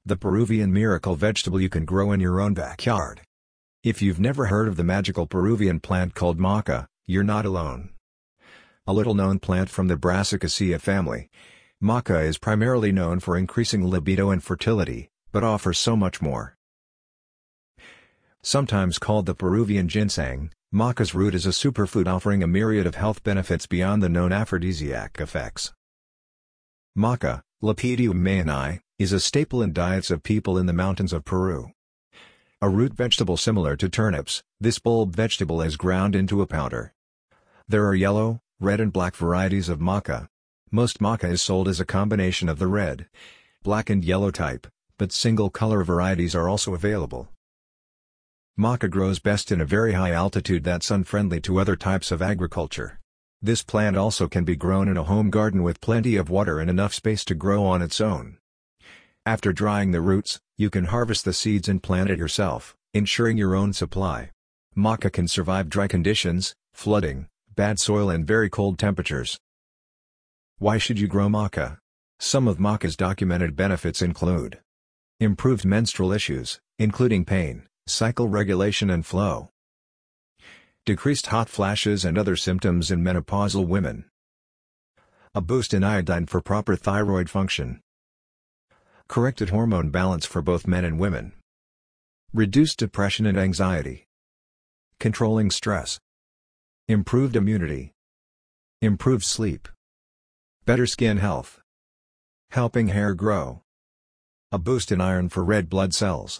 the Peruvian miracle vegetable you can grow in your own backyard. If you've never heard of the magical Peruvian plant called maca, you're not alone. A little-known plant from the Brassicaceae family, maca is primarily known for increasing libido and fertility, but offers so much more. Sometimes called the Peruvian ginseng, maca's root is a superfood offering a myriad of health benefits beyond the known aphrodisiac effects. Maca, Lepidium mayani, is a staple in diets of people in the mountains of Peru. A root vegetable similar to turnips, this bulb vegetable is ground into a powder. There are yellow, red and black varieties of maca. Most maca is sold as a combination of the red, black and yellow type, but single-color varieties are also available. Maca grows best in a very high altitude that's unfriendly to other types of agriculture. This plant also can be grown in a home garden with plenty of water and enough space to grow on its own. After drying the roots, you can harvest the seeds and plant it yourself, ensuring your own supply. Maca can survive dry conditions, flooding, bad soil and very cold temperatures. Why should you grow maca? Some of maca's documented benefits include improved menstrual issues, including pain, cycle regulation and flow. Decreased hot flashes and other symptoms in menopausal women. A boost in iodine for proper thyroid function. Corrected hormone balance for both men and women. Reduced depression and anxiety. Controlling stress. Improved immunity. Improved sleep. Better skin health. Helping hair grow. A boost in iron for red blood cells.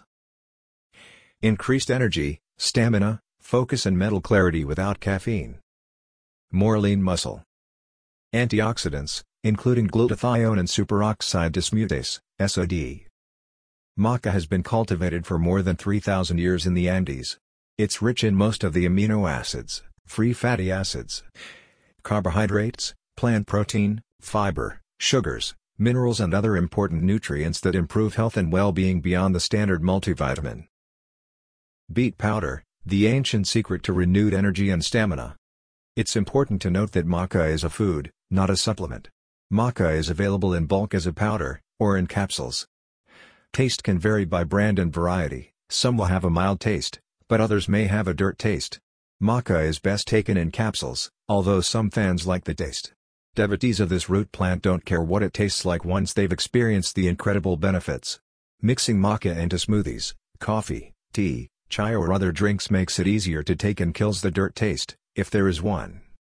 Increased energy, stamina, focus and mental clarity without caffeine. More lean muscle. Antioxidants, including glutathione and superoxide dismutase, SOD. Maca has been cultivated for more than 3,000 years in the Andes. It's rich in most of the amino acids, free fatty acids, carbohydrates, plant protein, fiber, sugars, minerals and other important nutrients that improve health and well-being beyond the standard multivitamin. Beet powder, the ancient secret to renewed energy and stamina. It's important to note that maca is a food, not a supplement. Maca is available in bulk as a powder, or in capsules. Taste can vary by brand and variety, some will have a mild taste, but others may have a dirt taste. Maca is best taken in capsules, although some fans like the taste. Devotees of this root plant don't care what it tastes like once they've experienced the incredible benefits. Mixing maca into smoothies, coffee, tea, chai or other drinks makes it easier to take and kills the dirt taste, if there is one.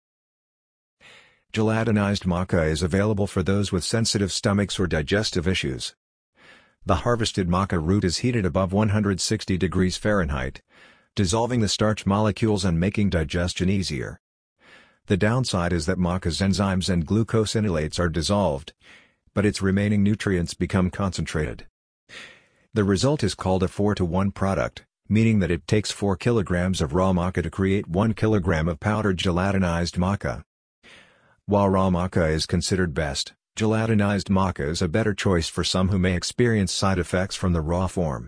Gelatinized maca is available for those with sensitive stomachs or digestive issues. The harvested maca root is heated above 160 degrees Fahrenheit, dissolving the starch molecules and making digestion easier. The downside is that maca's enzymes and glucosinolates are dissolved, but its remaining nutrients become concentrated. The result is called a 4-to-1 product, meaning that it takes 4 kilograms of raw maca to create 1 kilogram of powdered gelatinized maca. While raw maca is considered best, gelatinized maca is a better choice for some who may experience side effects from the raw form.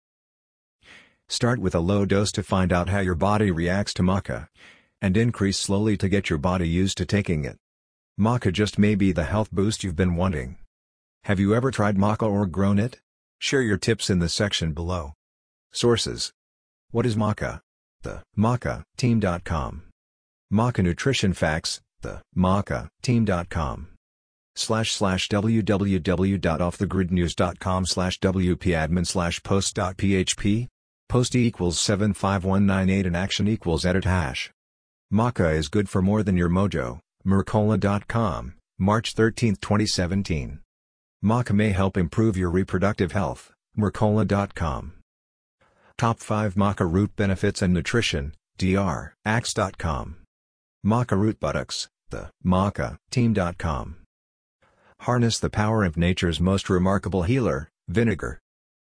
Start with a low dose to find out how your body reacts to maca, and increase slowly to get your body used to taking it. Maca just may be the health boost you've been wanting. Have you ever tried maca or grown it? Share your tips in the section below. Sources. What is maca? The macateam.com. Maca Nutrition Facts, the macateam.com. www.offthegridnews.com/wpadmin/post.php. Post equals 75198 and action equals edit hash. Maca is good for more than your mojo. Mercola.com, March 13, 2017. Maca may help improve your reproductive health. Mercola.com. Top 5 maca root benefits and nutrition, Dr. Axe.com. Maca root buttocks, the macateam.com. Harness the power of nature's most remarkable healer, vinegar.